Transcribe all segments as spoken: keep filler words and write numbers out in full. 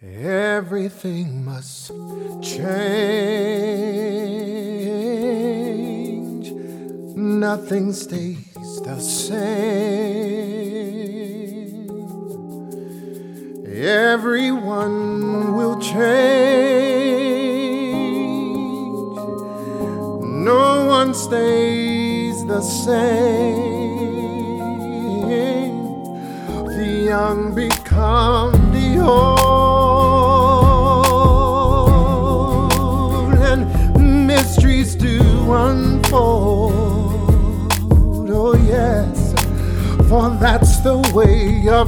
Everything must change. Nothing stays the same. Everyone will change. No one stays the same. The young become the old, and mysteries do unfold. Oh yes, for that's the way of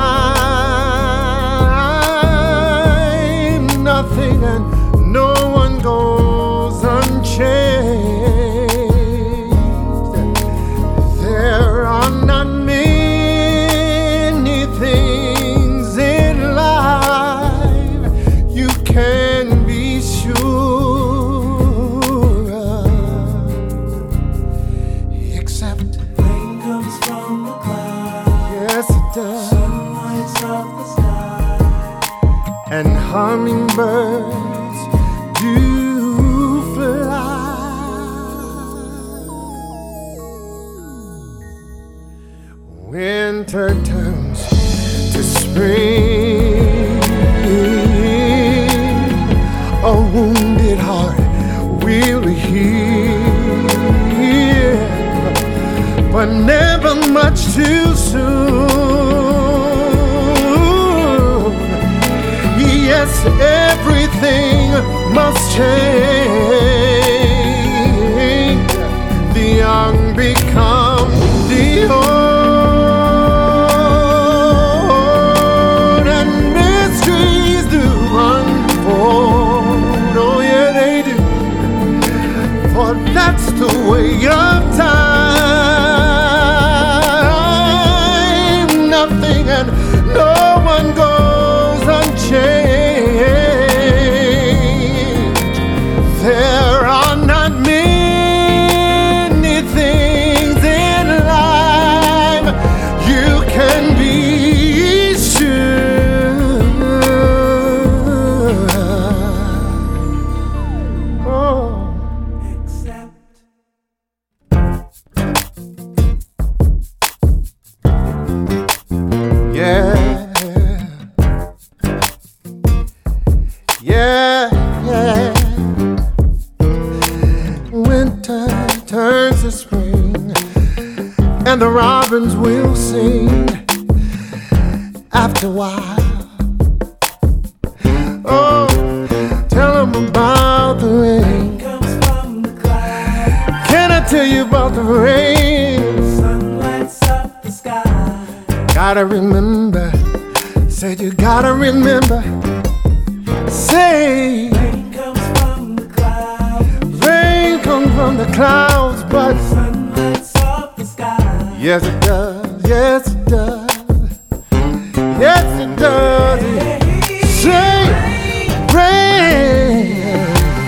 time. Nothing and no one goes unchanged. There are not many things in life you can be sure of, except rain comes from the clouds. Yes, it does. Sun lights up the sky, and hummingbirds do fly. Winter turns to spring. A wounded heart will heal, but never much too soon. Yes, everything must change. The young become the old, and mysteries do unfold. Oh yeah, they do. For that's the way of time. Nothing and no one goes unchanged. There are not many things in life you can be sure. Oh. except Yeah, yeah, yeah. Winter turns to spring, and the robins will sing after a while. Oh, tell them about the rain. comes from the clouds. Can I tell you about the rain? Sun lights up the sky, Gotta remember, said you gotta remember. Say, rain comes from the clouds. rain comes from the clouds, but Sun lights up the sky, yes it does, yes it does, yes it does. Say, rain,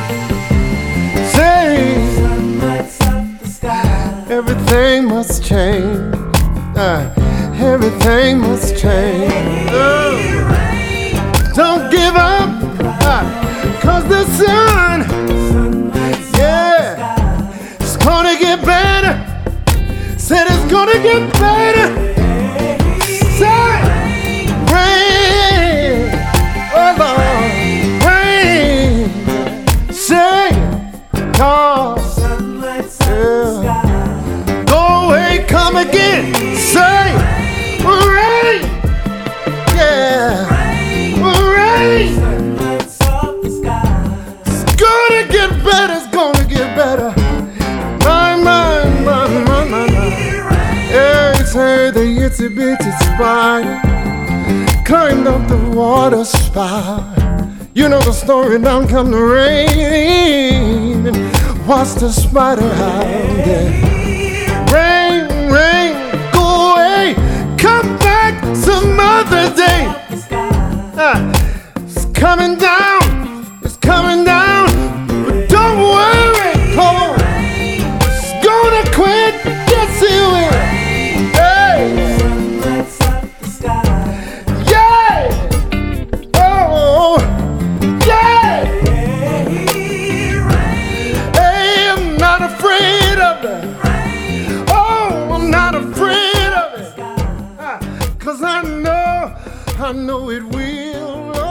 say, sun lights up the sky. everything must change. Uh, everything must change. Oh. Don't give up, uh, cause the sun, yeah, it's gonna get better. Said it's gonna get better. Say, rain, oh Lord, rain. Say, cause, Sun lights up the yeah, sky, go away, come again. Say, rain, yeah, rain. sun lights up the sky. It's gonna get better, it's gonna get better. My, my, my, my, my, my. Yeah, it's heard the itsy bitsy spider climbed up the water spout. You know the story, down come the rain and watch the spider out there. Rain, rain, go away, come back some other day. Ah, it's coming down, it's coming down, but don't worry, Cole, it's gonna quit, yes it will. Hey, Sun lights up the sky. yeah, oh, not afraid of it. Oh, I'm not afraid of it. Uh, Cause I know, I know it will.